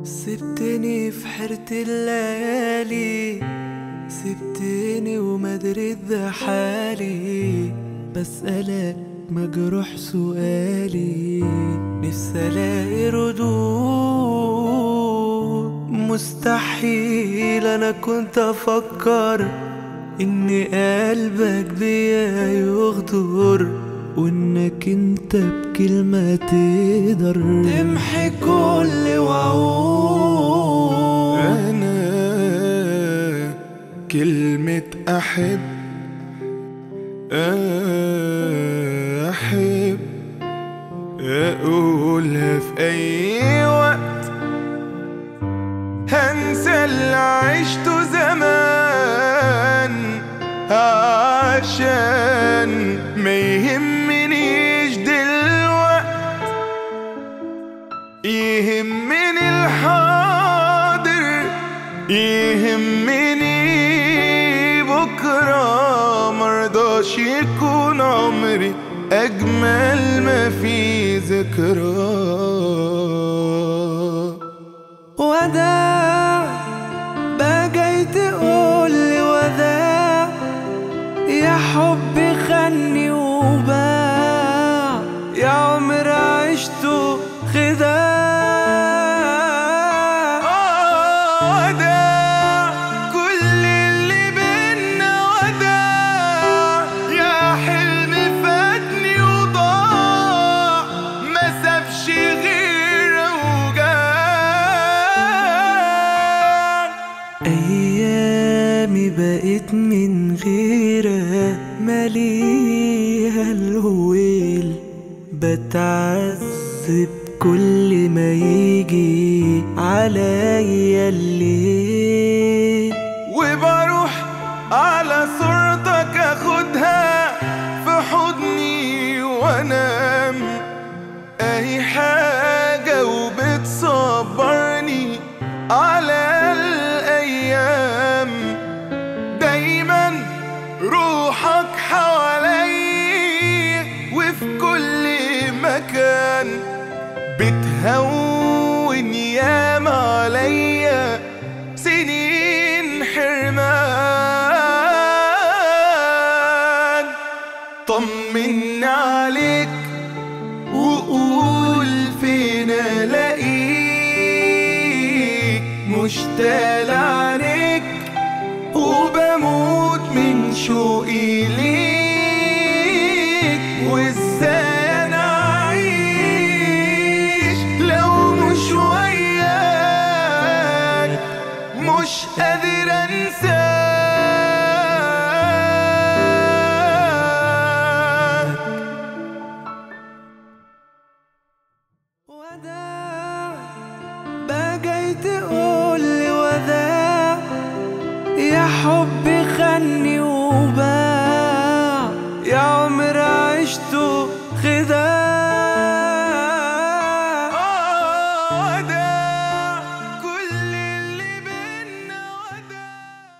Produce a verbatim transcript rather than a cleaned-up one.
سبتني في حيرة الليالي، سبتني وما دريت ده حالي. بسألك مجروح سؤالي، نفسي الاقي ردود. مستحيل انا كنت افكر ان قلبك بيا يغدر، وانك انت بكلمة تقدر تمحي كل وعود. انا كلمة احب احب اقولها في اي وقت، هنسى اللي عشته زمان عشان ما يهمنيش دلوقت. يهمني الحاضر، يهمني بكرة، مرضاش يكون عمري أجمل ما في ذكرى. وداع بقى جاي تقولي وداع، يا حبي خني وباع، يا عمر عشته خداع. وداع كل اللي بينا، وداع يا حلم فاتني وضاع، ما سابش غير اوجاع. أيامي بقيت من غيرها مليها الويل، بتعذب كل ما يجي عليا الليل. وبروح على صورتك اخدها في حضني وانام، اي حاجة وبتصبرني على الايام. دايما روحك حواليا وفي كل مكان، بتهون ياما عليا سنين حرمان. طمني عليك وقول فين الاقيك، مشتاق لعينيك وبموت من شوقي ليك. وازاي انا اعيش لو مش وياك، مش قادر انساك. وداع بقى جاي تقولي وداع، يا حبي خني وباع، يا عمر عشته خداع.